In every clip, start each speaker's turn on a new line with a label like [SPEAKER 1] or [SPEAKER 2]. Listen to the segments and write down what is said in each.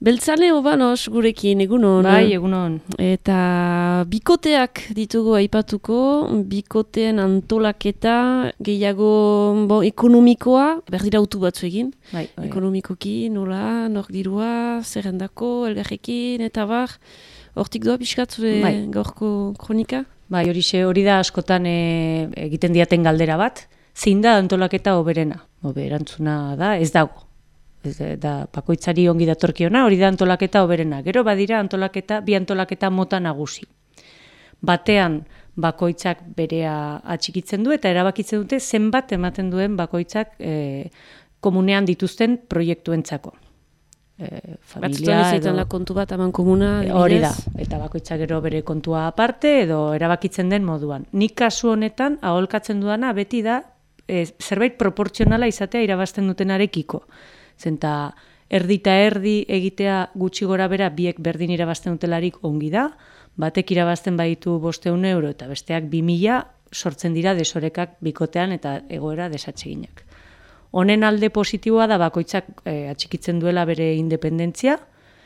[SPEAKER 1] Beltzane Obanos gurekin, egunon.
[SPEAKER 2] Bai, egunon.
[SPEAKER 1] Eta bikoteak ditugu aipatuko, bikoteen antolaketa, gehiago ekonomikoa, berdira autu batzu egin.
[SPEAKER 2] Bai.
[SPEAKER 1] Ekonomikoki, nola, nork dirua, zerrendako, elgarrekin, eta bar. Hortik doa pixkat zure gaurko kronika?
[SPEAKER 2] Bai, hori da askotan egiten diaten galdera bat. Zein da antolaketa hoberena? Erantzuna da, ez dago. Da bakoitzari ongi datorkiona, hori da antolaketa hoberena. Gero badira bi antolaketa mota nagusi. Batean bakoitzak berea atxikitzen du eta erabakitzen dute zenbat ematen duen bakoitzak komunean dituzten proiektuentzako.
[SPEAKER 1] Batzutan izaiten la kontu bat aman komuna.
[SPEAKER 2] Hori da, eta bakoitzak gero bere kontua aparte edo erabakitzen den moduan. Nik kasu honetan aholkatzen dudana beti da zerbait proportzionala izatea irabazten dutenarekiko. Zenta erdi eta erdi egitea gutxi gora bera biek berdin irabazten dutelarik ongi da, batek irabazten baditu 500 euro eta besteak 2000 sortzen dira desorekak bikotean eta egoera desatseginak. Honen alde positiboa da bakoitzak atxikitzen duela bere independentzia,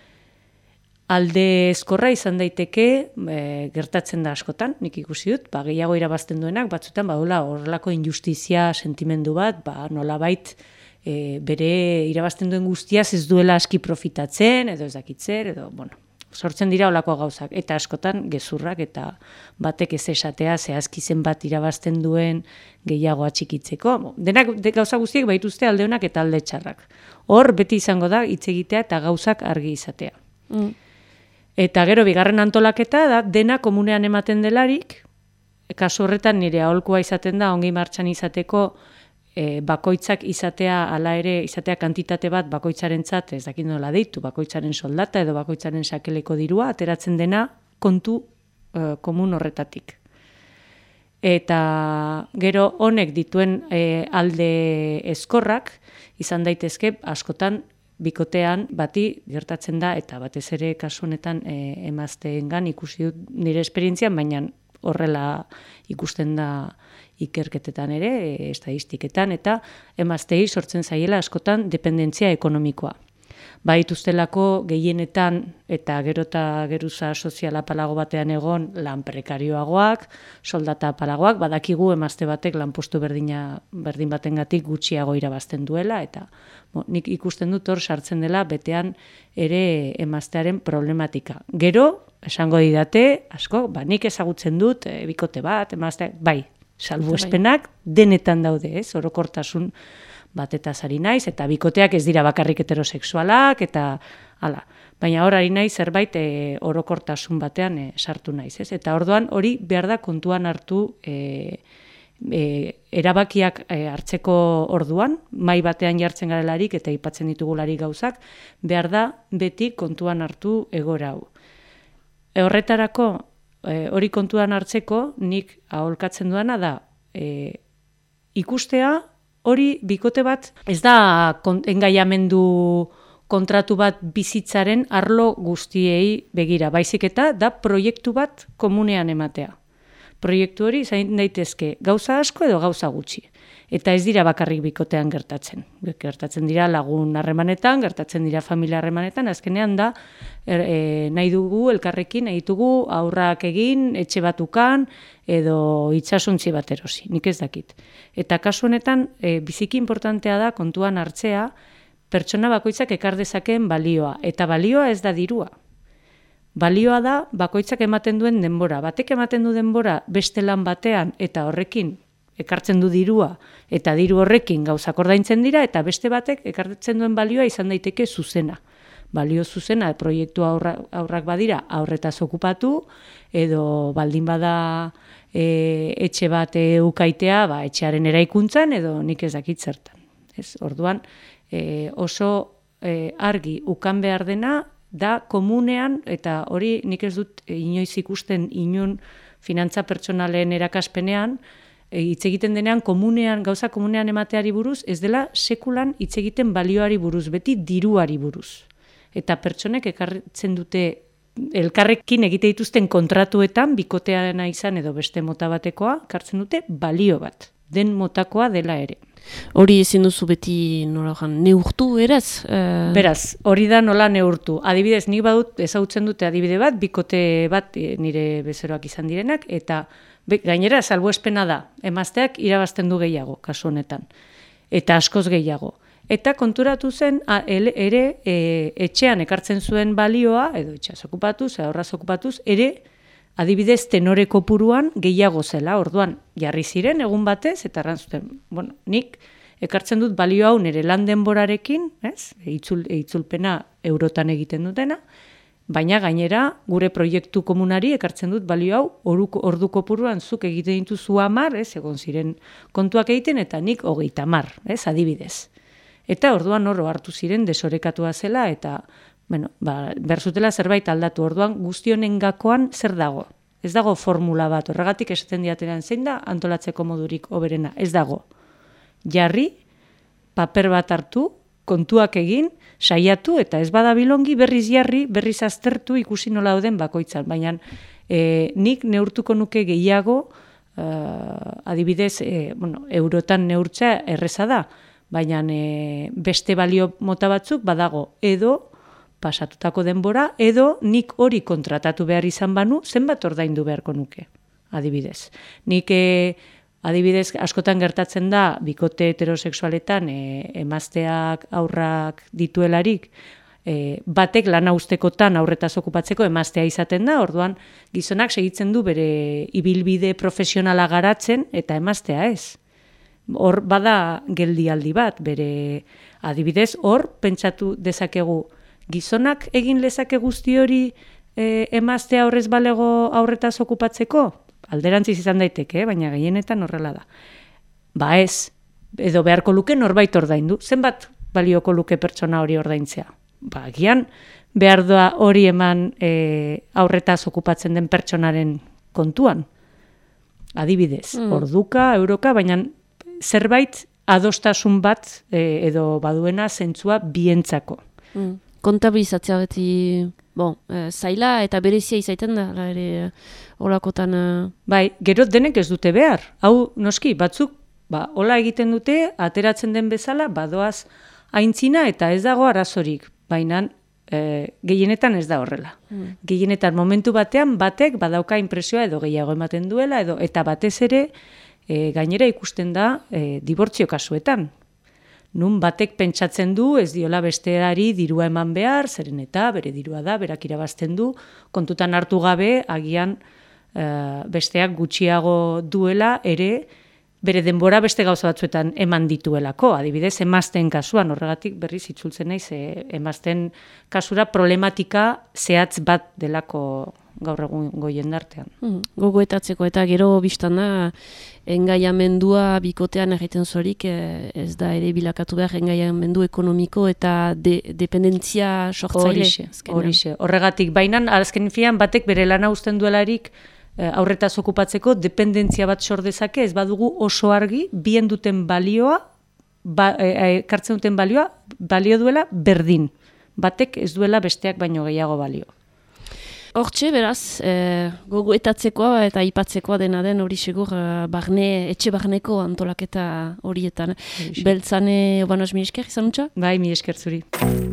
[SPEAKER 2] alde ezkorra izan daiteke gertatzen da askotan, nik ikusi dut, gehiago irabazten duenak, batzutan badula horrelako injustizia sentimendu bat, nolabait bere irabazten duen guztiaz ez duela aski profitatzen, edo ez dakitzer, edo, sortzen dira olako gauzak, eta askotan gezurrak, eta batek ez esatea zehazki zenbat irabazten duen gehiago atxikitzeko. Denak gauza guztiek baituzte alde honak eta alde txarrak. Hor beti izango da hitz egitea eta gauzak argi izatea. Eta gero bigarren antolaketa da dena komunean ematen delarik, kasu horretan nire aholkua izaten da ongi martxan izateko bakoitzak izatea kantitate bat bakoitzarentzat, ez dakit nola deitu, bakoitzaren soldata edo bakoitzaren sakeleko dirua, ateratzen dena kontu komun horretatik. Eta gero honek dituen alde ezkorrak izan daitezke askotan bikotean bati gertatzen da, eta batez ere kasu honetan emazteengan ikusi dut nire esperientzian, baina horrela ikusten da ikerketetan ere, estadistiketan, eta emazteei sortzen zaiela askotan dependentzia ekonomikoa. Baituztelako gehienetan eta geruza soziala palago batean egon lan prekarioagoak, soldata palagoak, badakigu emazte batek lanpostu berdin batengatik gutxiago irabazten duela, eta nik ikusten dut hor sartzen dela betean ere emaztearen problematika. Gero, esango didate, asko, nik ezagutzen dut, bikote bat, emazte, bai, salbuespenak denetan daude, orokortasun batetaz ari naiz, eta bikoteak ez dira bakarrik heterosexualak, eta hala. Baina hor ari naiz zerbait orokortasun batean sartu naiz, ez? Eta orduan hori behar da kontuan hartu erabakiak hartzeko orduan, mai batean jartzen garelarik eta aipatzen ditugularik gauzak, behar da beti kontuan hartu egoera hau. Horretarako, hori kontuan hartzeko, nik aholkatzen duana da ikustea hori bikote bat ez da engaiamendu kontratu bat bizitzaren arlo guztiei begira, baizik eta da proiektu bat komunean ematea. Proiektu hori zain daitezke gauza asko edo gauza gutxi. Eta ez dira bakarrik bikotean gertatzen. Gertatzen dira lagun harremanetan, gertatzen dira familia harremanetan, azkenean da nahi dugu elkarrekin, nahi ditugu aurrak egin, etxe batukan, edo itsasontzi bat erosi, nik ez dakit. Eta kasu honetan, biziki importantea da kontuan hartzea, pertsona bakoitzak ekar dezakeen balioa, eta balioa ez da dirua. Balioa da bakoitzak ematen duen denbora. Batek ematen du denbora beste lan batean eta horrekin ekartzen du dirua eta diru horrekin gauzak ordaintzen dira eta beste batek ekartzen duen balioa izan daiteke zuzena. Balio zuzena proiektu aurrak badira aurretaz okupatu edo baldin bada etxe bat ukaitea etxearen eraikuntzan edo nik ez dakit zertan. Orduan oso argi ukan behar dena da komunean, eta hori nik ez dut inoiz ikusten inun finantza pertsonalen erakaspenean, hitz egiten denean gauza komunean emateari buruz, ez dela sekulan hitz egiten balioari buruz, beti diruari buruz. Eta pertsonek ekartzen dute elkarrekin egite dituzten kontratuetan, bikoteana izan edo beste mota batekoa, ekartzen dute balio bat. den motakoa dela ere.
[SPEAKER 1] Hori ezin duzu beti neurtu eraz?
[SPEAKER 2] Beraz, hori da nola neurtu. Adibidez, nik badut ezagutzen dute adibide bat, bikote bat nire bezeroak izan direnak, eta gainera salbuespena da, emazteak irabazten du gehiago, kasu honetan, eta askoz gehiago. Eta konturatu zen ere etxean ekartzen zuen balioa, edo etxeaz okupatuz, ahorraz okupatuz, ere adibidez tenore kopuruan gehiago zela, orduan jarri ziren egun batez, eta errantzuten, bueno, nik ekartzen dut balio hau nire lan denborarekin, itzulpena eurotan egiten dutena, baina gainera gure proiektu komunari ekartzen dut balio hau ordu kopuruan zuk egiten dituzu 10, egon ziren kontuak egiten, eta nik 30, adibidez. Eta orduan hartu ziren desorekatua zela, eta behar zutela zerbait aldatu. Orduan guzti honen gakoan zer dago? Ez dago formula bat, horregatik esaten diateran zein da antolatzeko modurik hoberena. Ez dago. Jarri, paper bat hartu, kontuak egin, saiatu, eta ez badabilongi berriz jarri, berriz aztertu ikusi nola dauden bakoitzan. Baina nik neurtuko nuke gehiago, adibidez, eurotan neurtzea erreza da, baina beste balio mota batzuk badago, edo pasatutako denbora, edo nik hori kontratatu behar izan banu, zenbat ordaindu beharko nuke, adibidez. Nik, adibidez, askotan gertatzen da, bikote heterosexualetan, emazteak aurrak dituelarik, batek lana ustekotan aurretaz okupatzeko emaztea izaten da, orduan gizonak segitzen du bere ibilbide profesionala garatzen, eta emaztea ez. Hor bada geldialdi bat, bere adibidez, hor pentsatu dezakegu, gizonak egin lezake guzti hori emaztea horrez balego aurretaz okupatzeko? Alderantziz izan daiteke, baina gehienetan horrela da. Ba ez, edo beharko luke norbait ordaindu. Zenbat balioko luke pertsona hori ordaintzea? Ba, agian behar da hori eman aurretaz okupatzen den pertsonaren kontuan. Adibidez, orduka, euroka, baina zerbait adostasun bat edo baduena zentzua bientzako.
[SPEAKER 1] Kontabilizatzea beti zaila eta berezia izaiten da, ere holakotan.
[SPEAKER 2] Bai, gero denek ez dute behar. Hau, noski, batzuk, hola egiten dute, ateratzen den bezala, badoaz aintzina eta ez dago arazorik. Baina gehienetan ez da horrela. Gehienetan momentu batean batek badauka inpresioa edo gehiago ematen duela, eta batez ere gainera ikusten da dibortzio kasuetan. Nun batek pentsatzen du, ez diola besteari dirua eman behar, zeren eta bere dirua da, berak irabazten du, kontutan hartu gabe, agian besteak gutxiago duela, ere bere denbora beste gauza batzuetan eman dituelako. Adibidez, emazteen kasuan, horregatik berriz itzultzen naiz, emazteen kasura problematika zehatz bat delako gaur egungo jendartean.
[SPEAKER 1] Gogoetatzeko eta gero biztan da, engaiamendua bikotean egiten zorik, ez da ere bilakatu behar engaiamendu ekonomiko eta dependentzia sortzaile.
[SPEAKER 2] Horixe. Horregatik, baina azken fian batek bere lana uzten duelarik aurretaz okupatzeko dependentzia bat sor dezake, ez badugu oso argi, bien duten balioa, kartzen duten balio duela berdin. Batek ez duela besteak baino gehiago balio.
[SPEAKER 1] Hortxe, beraz, gogoetatzekoa eta aipatzekoa dena den hori segur etxe barneko antolaketa horietan. Beltzane, obanos, mi esker izan utza?
[SPEAKER 2] Bai, mi esker zuri.